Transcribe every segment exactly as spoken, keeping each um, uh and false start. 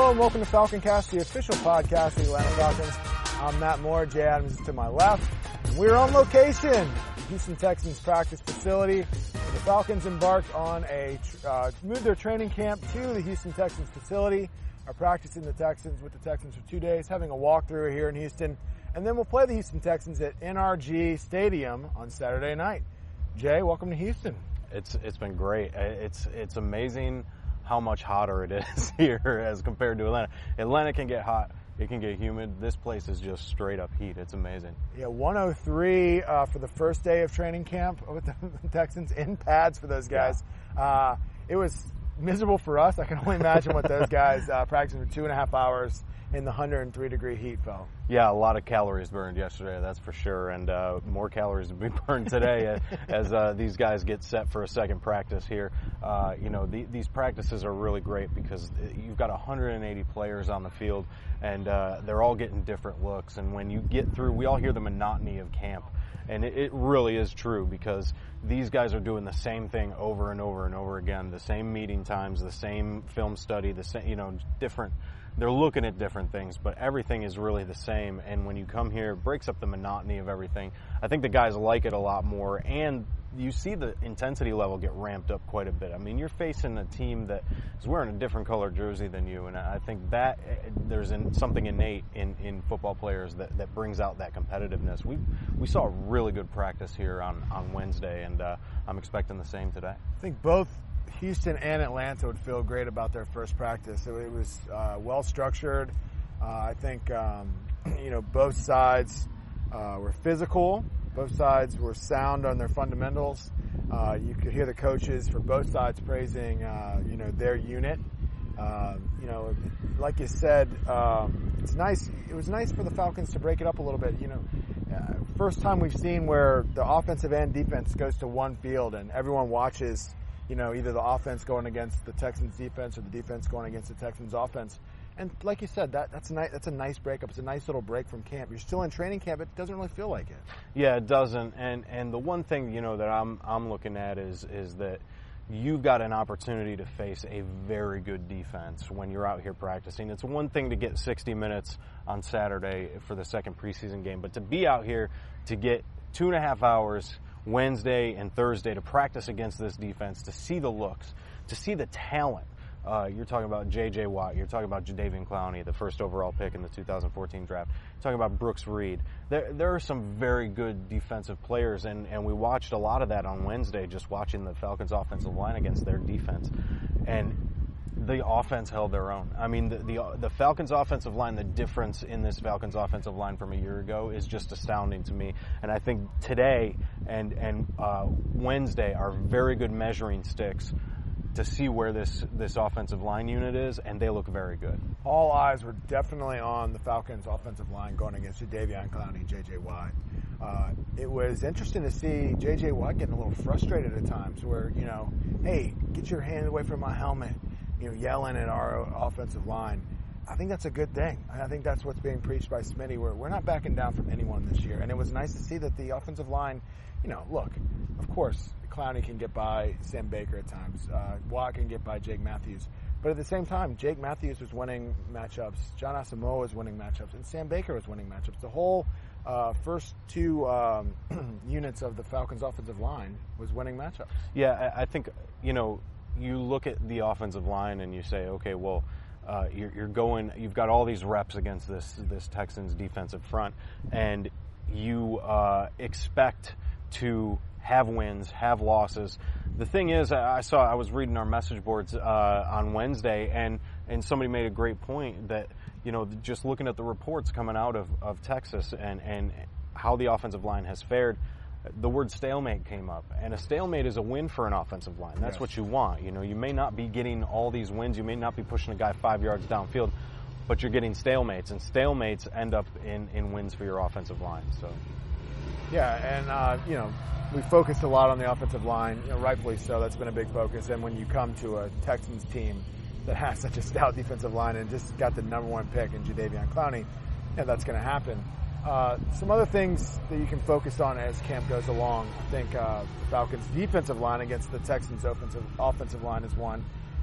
Hello and welcome to Falcon Cast, the official podcast of the Atlanta Falcons. I'm Matt Moore, Jay Adams is to my left. We're on location at the Houston Texans practice facility. The Falcons embarked on a, uh, moved their training camp to the Houston Texans facility, are practicing the Texans with the Texans for two days, having a walkthrough here in Houston, and then we'll play the Houston Texans at N R G Stadium on Saturday night. Jay, welcome to Houston. It's it's been great. It's it's amazing how much hotter it is here as compared to Atlanta. Atlanta can get hot. It can get humid. This place is just straight up heat. It's amazing. Yeah, one oh three uh, for the first day of training camp with the Texans in pads for those guys. Yeah. Uh, it was miserable for us. I can only imagine what those guys uh, practicing for two and a half hours in the one hundred three degree heat felt. Yeah, a lot of calories burned yesterday, that's for sure, and uh, more calories to be burned today as uh, these guys get set for a second practice here. Uh, you know, the, these practices are really great because you've got one hundred eighty players on the field, and uh, they're all getting different looks. And when you get through, we all hear the monotony of camp, and it, it really is true because these guys are doing the same thing over and over and over again, the same meeting times, the same film study, the same, you know, different. They're looking at different things, but everything is really the same. And when you come here, it breaks up the monotony of everything. I think the guys like it a lot more, and you see the intensity level get ramped up quite a bit. I mean, you're facing a team that is wearing a different color jersey than you, and I think that there's in, something innate in, in football players that, that brings out that competitiveness. We we saw a really good practice here on, on Wednesday, and uh, I'm expecting the same today. I think both Houston and Atlanta would feel great about their first practice. It, it was uh, well structured. Uh, I think um, you know both sides uh, were physical. Both sides were sound on their fundamentals. Uh, you could hear the coaches for both sides praising uh, you know their unit. Uh, you know, like you said, um, it's nice. It was nice for the Falcons to break it up a little bit. You know, uh, first time we've seen where the offensive and defense goes to one field and everyone watches. You know, either the offense going against the Texans defense or the defense going against the Texans offense. And like you said, that that's a nice, that's a nice breakup. It's a nice little break from camp. You're still in training camp. It doesn't really feel like it. Yeah, it doesn't. And and the one thing, you know, that I'm I'm looking at is is that you've got an opportunity to face a very good defense when you're out here practicing. It's one thing to get sixty minutes on Saturday for the second preseason game, but to be out here to get two and a half hours Wednesday and Thursday to practice against this defense, to see the looks, to see the talent. Uh, you're talking about J J Watt. You're talking about Jadeveon Clowney, the first overall pick in the two thousand fourteen draft. You're talking about Brooks Reed. There, there are some very good defensive players, and, and we watched a lot of that on Wednesday, just watching the Falcons' offensive line against their defense. And the offense held their own. I mean, the, the the Falcons' offensive line, the difference in this Falcons' offensive line from a year ago is just astounding to me. And I think today and and uh, Wednesday are very good measuring sticks to see where this, this offensive line unit is, and they look very good. All eyes were definitely on the Falcons' offensive line going against Jadeveon Clowney and J J Watt. Uh, it was interesting to see J J Watt getting a little frustrated at times where, you know, hey, get your hand away from my helmet. You know, yelling at our offensive line. I think that's a good thing. I think that's what's being preached by Smitty. We're, we're not backing down from anyone this year. And it was nice to see that the offensive line, you know, look, of course, Clowney can get by Sam Baker at times. Uh, Watt can get by Jake Matthews. But at the same time, Jake Matthews was winning matchups. John Asamoah was winning matchups. And Sam Baker was winning matchups. The whole uh, first two um, units of the Falcons' offensive line was winning matchups. Yeah, I think, you know, you look at the offensive line and you say, okay, well, uh, you're, you're going, you've got all these reps against this this Texans defensive front, and you uh, expect to have wins, have losses. The thing is, I saw, I was reading our message boards uh, on Wednesday, and, and somebody made a great point that, you know, just looking at the reports coming out of, of Texas and, and how the offensive line has fared, the word stalemate came up, and a stalemate is a win for an offensive line. That's yes. what you want. You know, you may not be getting all these wins. You may not be pushing a guy five yards downfield, but you're getting stalemates, and stalemates end up in, in wins for your offensive line. So, yeah, and uh, you know, we focused a lot on the offensive line, you know, rightfully so. That's been a big focus. And when you come to a Texans team that has such a stout defensive line and just got the number one pick in Jadeveon Clowney, yeah, that's going to happen. Uh, some other things that you can focus on as camp goes along. I think uh, the Falcons' defensive line against the Texans' offensive offensive line is one.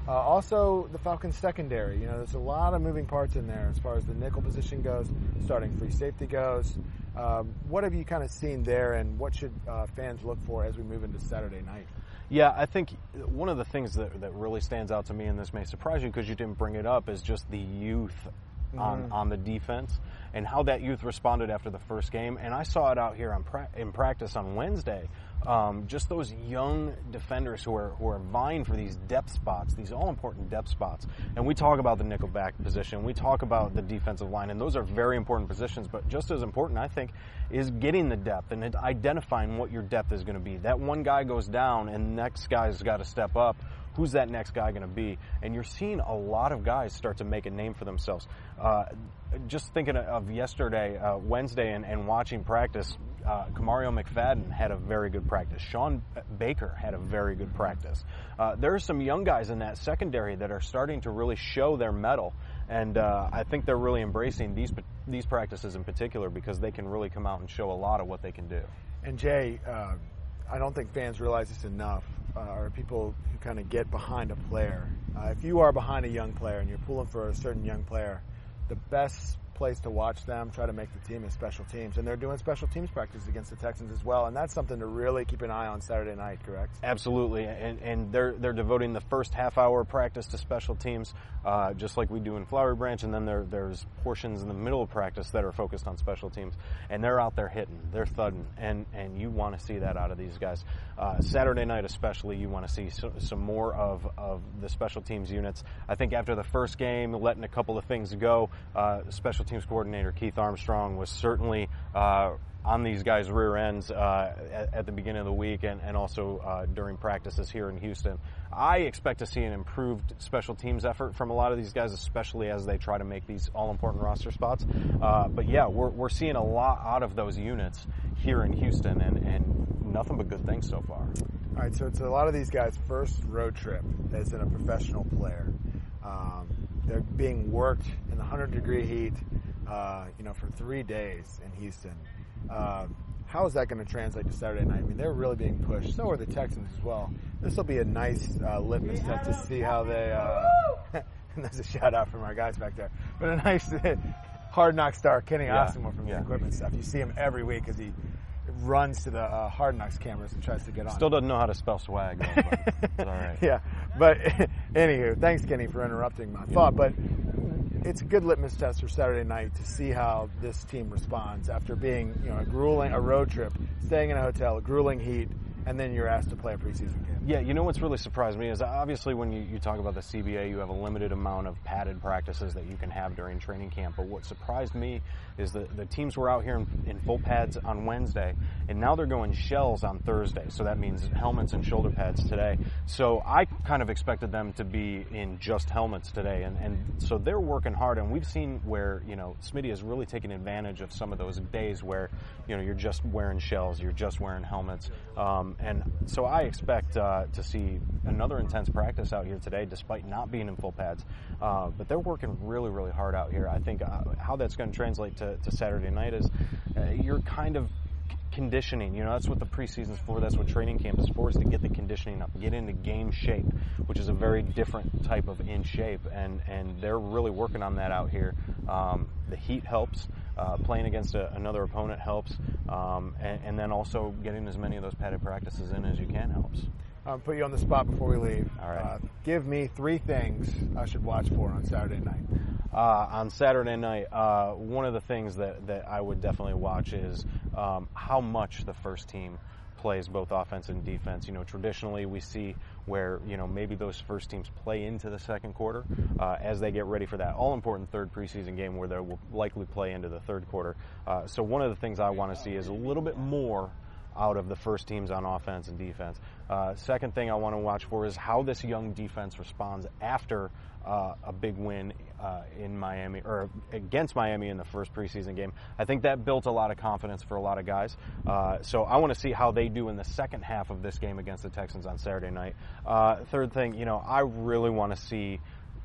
Uh, also, the Falcons secondary. You know, there's a lot of moving parts in there as far as the nickel position goes, starting free safety goes. Um, what have you kind of seen there, and what should uh, fans look for as we move into Saturday night? Yeah, I think one of the things that, that really stands out to me, and this may surprise you because you didn't bring it up, is just the youth mm. on, on the defense and how that youth responded after the first game. And I saw it out here on pra- in practice on Wednesday. Um, just those young defenders who are who are vying for these depth spots, these all-important depth spots. And we talk about the nickelback position, we talk about the defensive line, and those are very important positions. But just as important, I think, is getting the depth and identifying what your depth is going to be. That one guy goes down, and the next guy's got to step up. Who's that next guy going to be? And you're seeing a lot of guys start to make a name for themselves. Uh, just thinking of yesterday, uh, Wednesday, and, and watching practice, uh, Kamario McFadden had a very good practice. Sean Baker had a very good practice. Uh, there are some young guys in that secondary that are starting to really show their mettle, and uh, I think they're really embracing these these practices in particular because they can really come out and show a lot of what they can do. And Jay, uh, I don't think fans realize this enough, uh, or people who kind of get behind a player. Uh, if you are behind a young player and you're pulling for a certain young player, the best place to watch them try to make the team is special teams, and they're doing special teams practice against the Texans as well, and that's something to really keep an eye on Saturday night, correct? Absolutely, and and they're they're devoting the first half hour practice to special teams, uh, just like we do in Flowery Branch, and then there there's portions in the middle of practice that are focused on special teams, and they're out there hitting, they're thudding, and and you want to see that out of these guys. Uh, Saturday night especially, you want to see so, some more of of the special teams units. I think after the first game, letting a couple of things go, uh, special teams coordinator Keith Armstrong was certainly uh, on these guys' rear ends uh, at, at the beginning of the week and, and also uh, during practices here in Houston. I expect to see an improved special teams effort from a lot of these guys, especially as they try to make these all-important roster spots. Uh, but yeah, we're, we're seeing a lot out of those units here in Houston, and, and nothing but good things so far. All right, so it's a lot of these guys' first road trip as in a professional player. Um, they're being worked in the one hundred degree heat, uh, you know, for three days in Houston. Uh, how is that going to translate to Saturday night? I mean, they're really being pushed. So are the Texans as well. This will be a nice uh, litmus test to see how they. Uh, and there's a shout out from our guys back there, but a nice Hard Knocks star Kenny yeah, Osmore from yeah. the equipment stuff. You see him every week as he runs to the uh, Hard Knocks cameras and tries to get on. Still doesn't know how to spell swag, though, but it's all right. Yeah, but anywho, thanks, Kenny, for interrupting my thought. But it's a good litmus test for Saturday night to see how this team responds after being, you know, a grueling a road trip, staying in a hotel, a grueling heat, and then you're asked to play a preseason game. Yeah, you know what's really surprised me is obviously when you, you talk about the C B A, you have a limited amount of padded practices that you can have during training camp. But what surprised me is that the teams were out here in, in full pads on Wednesday, and now they're going shells on Thursday. So that means helmets and shoulder pads today. So I kind of expected them to be in just helmets today, and, and so they're working hard. And we've seen where, you know, Smitty has really taken advantage of some of those days where, you know, you're just wearing shells, you're just wearing helmets. Um, and so I expect uh, to see another intense practice out here today, despite not being in full pads. Uh, but they're working really, really hard out here. I think uh, how that's going to translate to Saturday night is uh, you're kind of conditioning. You know, that's what the preseason's for. That's what training camp is for, is to get the conditioning up, get into game shape, which is a very different type of in shape. And, and they're really working on that out here. Um, the heat helps. Uh, playing against a, another opponent helps. Um, and, and then also getting as many of those padded practices in as you can helps. I'll put you on the spot before we leave. All right. Uh, give me three things I should watch for on Saturday night. Uh, on Saturday night, uh, one of the things that, that I would definitely watch is um, how much the first team plays both offense and defense. You know, traditionally we see where, you know, maybe those first teams play into the second quarter uh, as they get ready for that all-important third preseason game where they will likely play into the third quarter. Uh, so one of the things I want to see is a little bit more out of the first teams on offense and defense. Uh, second thing I want to watch for is how this young defense responds after uh, a big win uh, in Miami, or against Miami in the first preseason game. I think that built a lot of confidence for a lot of guys. Uh, so I want to see how they do in the second half of this game against the Texans on Saturday night. Uh, third thing, you know, I really want to see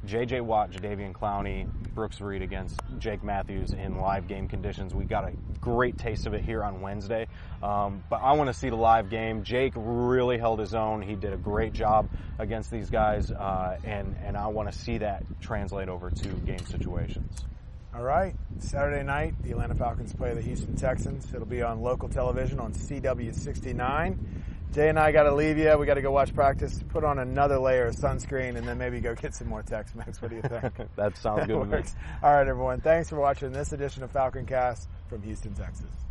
J J Watt, Jadeveon Clowney, Brooks Reed against Jake Matthews in live game conditions. We got a great taste of it here on Wednesday, um, but I want to see the live game. Jake really held his own. He did a great job against these guys, uh, and, and I want to see that translate over to game situations. All right, Saturday night, the Atlanta Falcons play the Houston Texans. It'll be on local television on C W sixty-nine. Jay and I got to leave you. We got to go watch practice, put on another layer of sunscreen, and then maybe go get some more Tex-Mex. What do you think? That sounds good to me. All right, everyone. Thanks for watching this edition of Falcon Cast from Houston, Texas.